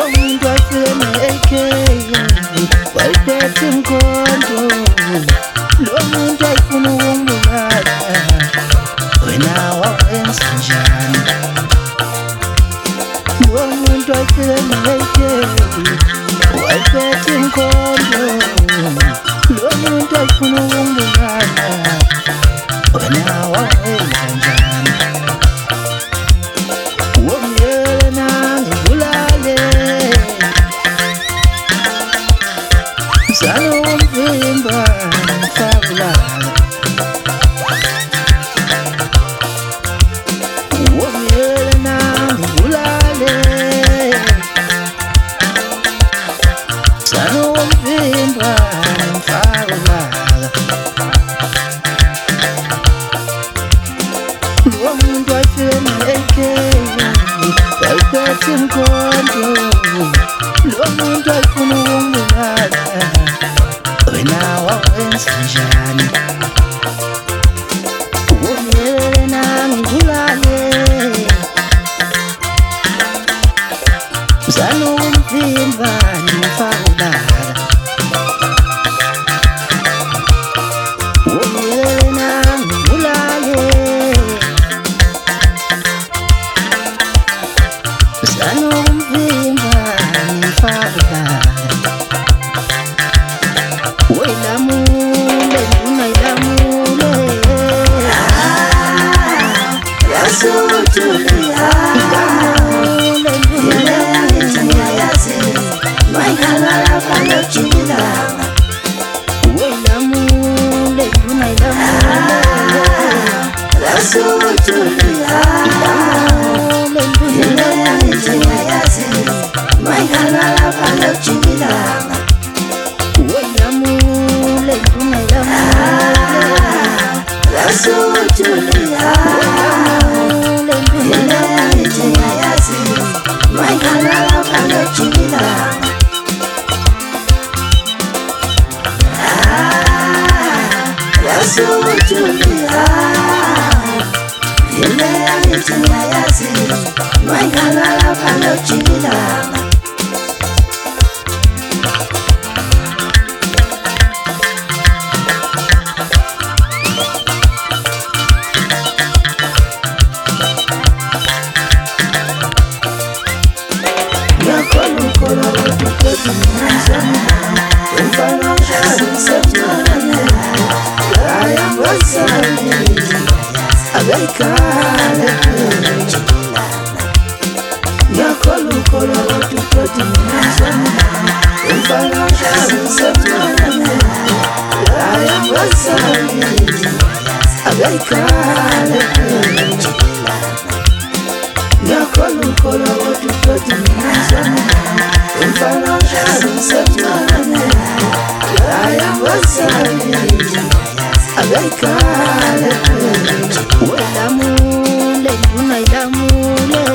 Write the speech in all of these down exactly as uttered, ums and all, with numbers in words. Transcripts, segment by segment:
muntu wasene-A K wayiphethe inkonzo, lo muntu ayifuna ukungibulala, wena wawenza njani? Lo muntu wasene-A K wayiphethe inkonzo, lo muntu ayifuna ukungibulala, wena wawenza njani? Wongiyele ngibulale, mzala womvimba ngifabulala. Wongiyele ngibulale, mzala womvimba ngifabulala. Lo muntu wasene-A K wayiphethe inkonzo, lo muntu ayifuna ukungibulala, wena wawenza njani? Wongiyele ngibulale, mzala womvimba ngifabulala. Wongiyele ngibulale, mzala womvimba ngifabulala. Welamule nduna ilamule, Yasutulia, ilamule nduna Yayazi, Maikala Palochila, welamule nduna ilamule, Yasutulia, ilamule nduna Yayazi, Maikala Palochila, welamule nduna ilamule, Yasutulia, welamule nduna Yayazi, Maikala Palochila, Yasutulia, Yayazi, Maikala Palochila. welamule nduna ilamule,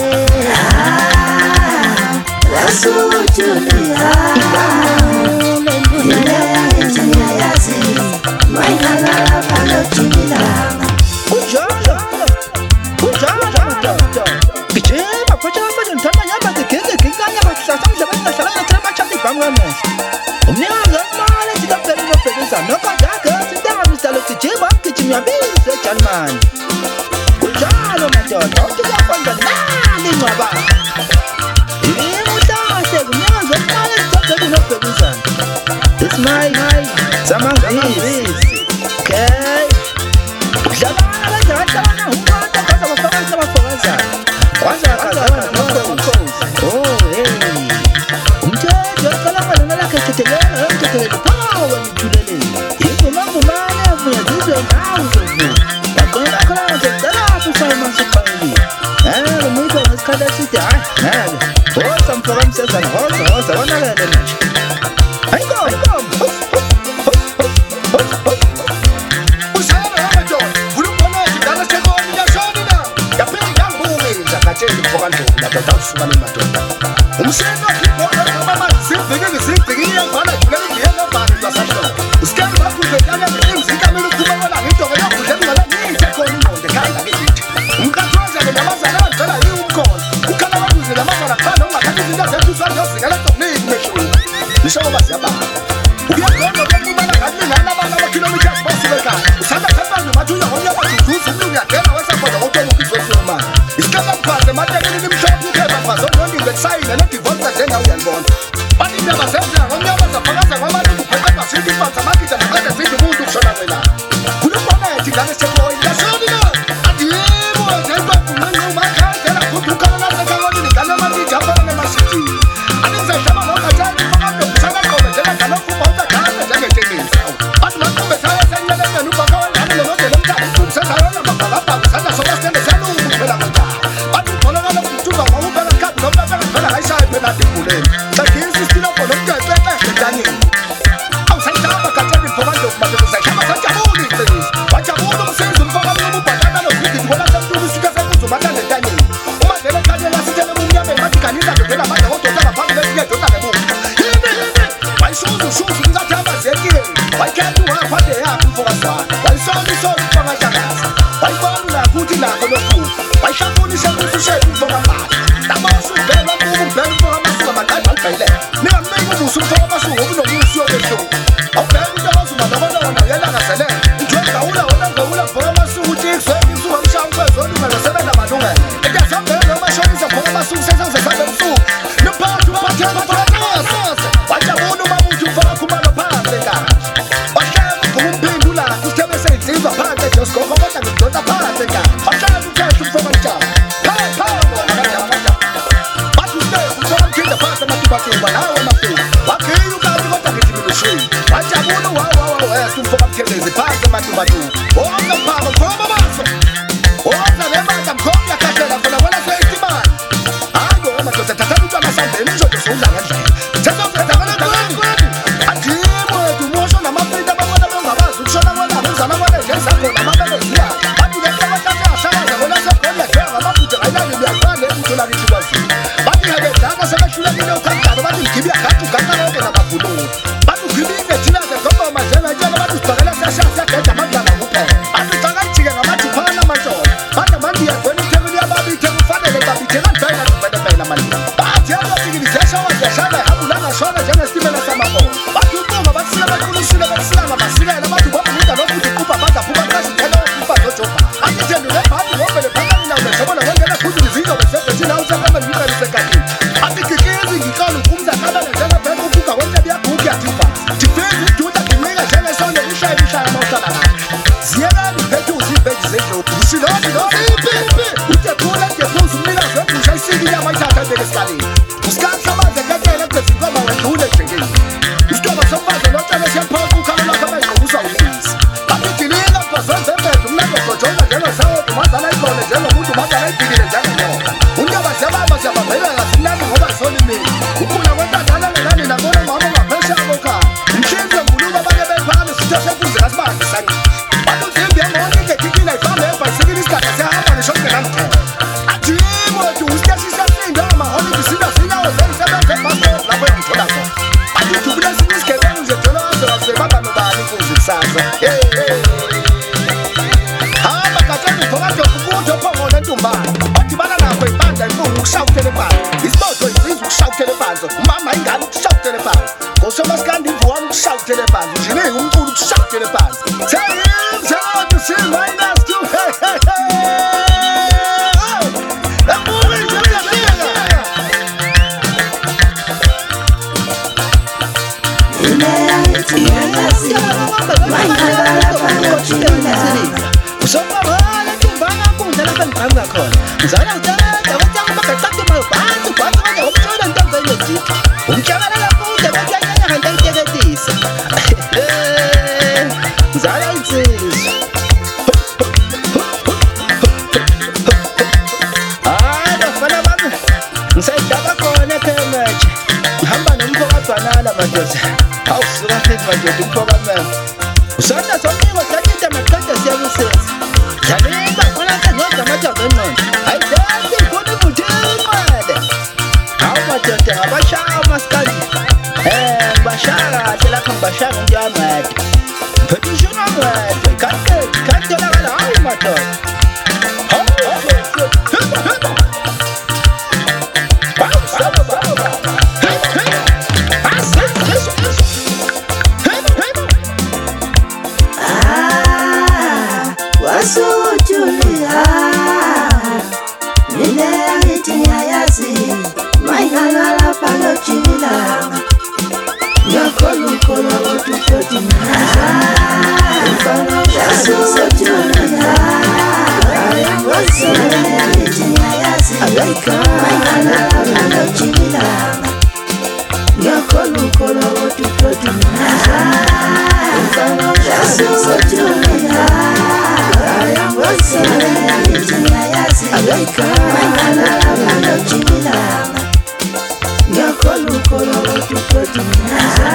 Yasutulia, ilamule nduna Yayazi, Maikala Palochila. kunjalo kunjalo gijima photshamba ndithanda nyama zigenge ginganya bahlasa mhlabeni nahlala nathela bachati bamgamesa umnikazi wemali esikaphelile nobhekisa nokadakhe sintanga misalo gijima gijima yabize Jalimani kunjalo madoda uthi kuyafanda nali incwaba imuhlahle umnikazi wemali esikaphelile nobhekisa it's my my samangisi okay udlala kanjani hlabana umuntu akaza bafakaza bafakaza waza akaza nokhozi oh hey umthetho eqala lona lakhe thethelela umthethelele phawa ngithulele ingoma ngomane avunyazizwe ngawo zovu yaqala khona ngicela kusayima siqali eh umuntu ngesikhala sithi hayi ngeke hoza mfokamsezana hoza hoza wanakele nje ayiko ayiko umshini wakhiphola mama sivike ngizigcikile ngibhala julela ngiyena bani lasahlo usikani bakhuzekana ngizika mina ukukhuluma ngidoko yakudla ngala ngithe khona inqondo ekhaya ngithi umkhathi wanje nabazana ngicela yiwo umkhono ukhala bakuze lamazana khona ungathathi into zethu siyazingela sokunika umehluko nishoba siyaba uyaqonda ukubala kaningana abantu abakilometers bosibeka usanda sabantu mathunya ngomnyama duduza umlungiyadela wesakhona ngothola ukizosoma isikaba mkhwaze matekeni nimshophi ukhema mkhwaze onondinge kusayine nedivosa njengawo uyalibona bathi indaba zenzeka ngomnyama zafakaza kwabantu kupheqeba sithi ifanza amagida naqede sithi umuntu ukushona kwela kulumbonethi ngane sekoyi lasoni na adibo zento kunqenqe umakhandela futhi ukhala nasekhangolini ngane amaliji afana nemasithi aninzehlaba ngokhathani ifakade kusana qobe njengangalofuma utakade njengetenisi bathi maqumbe sayesenyelemeni ubakawangane nomodela omhlaba ukumsezayona mabhabhabhaku sanda sobasitende selungu kuphela kwenjalo bathi ubholokalo kutuba ngokupela khabi nobabeka phela kayishaye penalty emguleni sagisi istilofo nomkeqeqe entanyeni awusayihamba gatheni mfokande ukumatela usayihamba sajabuli iqiniso wajabula umsizi umfokami ububhatana lozigidi ngona semtuku isuke sekuze umatala entanyeni umadela ekhanyeni asithele umnyameni bathi ganisa ndodela manje ngododa ngaphambi lesinye doda ngemuva yini yini wayishuza ushuza umncathi abazekile wayikhetha uhaphade yakho umfokazi wakhe wayisona isona umfangashakaza wayibona unakho uthi nakho lokhulu wayishafuna ishebusa ushebu umfokambathi namasubhela mbubu ubhela umfokamasuku amaqayi balibhayile ningamnika umusa umfokamasuku okunomusi yobehluko awubhela into abazumandabona wona uyelangazelele njengawula wona ngawula mfokamasuku uthi ikusweka isuka mshawu kwezolungelo sebenza malungelo ekuyasambela nomashonisa mfokamasuku sesenzesabe msuku nimphathi uphathela uphathela wajabula umabuthi umfokakhumalo phansi enkanje wahleka ngumphindula usithebe seyidlizwa phansi ejosikofo kodwa ngidonsa phansi enkanje wahleka ukhetha umfokamtshalo phayi phayi bona kanjalo kanjalo bathi useku umfokamthinda phansi amatubatuba nawe mafuku wagqiya ukabi kodwa ngithimilushini wajabula uwawawawesa umfokamthelezi phansi amatubatuba woza mphako mkhoma baso woza nebanda mkhoma yakhathela khona kwela seyisimani hayi ngoba madoda thathani utshwala sandleni umshodo sowudla ngendlela sesozenzakala kwani adimo ethu umusho namaprinti ababona bengabazi ukushona kwelabo uzana kwelendle ezakhona amabeleziya bathi lento abathathe ashakaza kona sekhona yadleka ngamafutha ngayilani luyafane ebutho lakithi kwazini bathi hebedlaka sebehlulekile ukhandalo bathi mgibi yakhathi ugaqa lonke namabhuluko bathi ugibile thina zegoboma njengayitshela bathi usibhakele siyashaya siyageda amadlala kuphela bathi ucakajike ngamajuphana amantsholo bathi amandi yagwena ithekuli yababi ithekuli ufanele babithe kanjayela kuvelevela malini bathi yazofikile ziyashawa ziyashaya ihambulanga shona njengesitimela samabona bathi uqunga bathi silebaqunisile bekusilanga basikela bathi ngobuda nofuthi iqupha bathi aphuka kazithela oqupha nojoba akithenu nebhadi ngobele phakani nawo leshobona ngengena khuzini zizo besebhethi nawo usekameni uqalise kakini athi gikizi ngikala ukumza kabele njengebheka ukuga kwentebi yagugi yathifa tifezi iduda ginika njengesonde lishaye lishaya mawuhlala lapha ziyelani iphethe uzibheji zendlovu usilozi lozipipi utephula ndephuza umnikazi wegusha isiki inyama ayithatha ayibeke esikaleni usikali samanzi ekekele kubezinkoba wedlule njengeni isitoba somfazi lotshele siyaphoka ukhalo lwakho abayigqobuswa uyisi bathi udilile mbazonze embedu umnako gojonga njengesawodu mazala ikhone njengomuntu mazala ibhikile njengenyoka unyaba ziyabamba ziyabambelela zimnandi ngoba zisolimini ukhula kwentandana ngenani nabona ngabo ngaphesheya kokhaya umhlinzi wenguluka abanye bephana sitho sekuze kasibandi sani bathi uzimbi yengona ingekikile ayifambe ebhayisikile isigada siyahamba ngisho kungenamthela adimo ethi usiteshisasinda amaholidi sinda sinyawo zenisebenze ebhastop lapho engithola khona bathi udubule esinye isigebengu nje jolo waze wasebamba nobani inkunzi kusasa hamba gatheni mfokadoda ubunje ophongole entumbane odibana nakho ibandla impungu ukushawuthele phansi isibotho izizwe ukushawuthele phansi umama ingane ukushawuthele phansi ngosomasikandi imvuwami ukushawuthele phansi njineki umculo ukushawuthele phansi seyimzelodwa si-minus two hey hey hey lembuka nje kuyafika usomabala ntumbana nkundla lapha engiphambi kakhona ngizala ngitanda wetanga bagaqaqe mayobantu bantu kanje ngomshona ntombeni yezithu umtshakalela kude batyanyanya kanti ayiteketisa ngizala insizwa hayi bafana bami ngisayidlala khona ekhematshe ngihamba nomfokabhanala madoda awusuka phezu madoda umfokamema usanda somniko satinta maqeda siyakusenza dlalela khona sengenza amathanga engqondo ayidlali khona ivuthi inqwele hawu madoda ngabashaya umasikandi um ngibashaya kahle lapho ngibashaya ngento yamade ngiphethe ushona mwede kante kantelakala hawu madoda hawu heba heba hawu saba baba Yakolukolo tupetu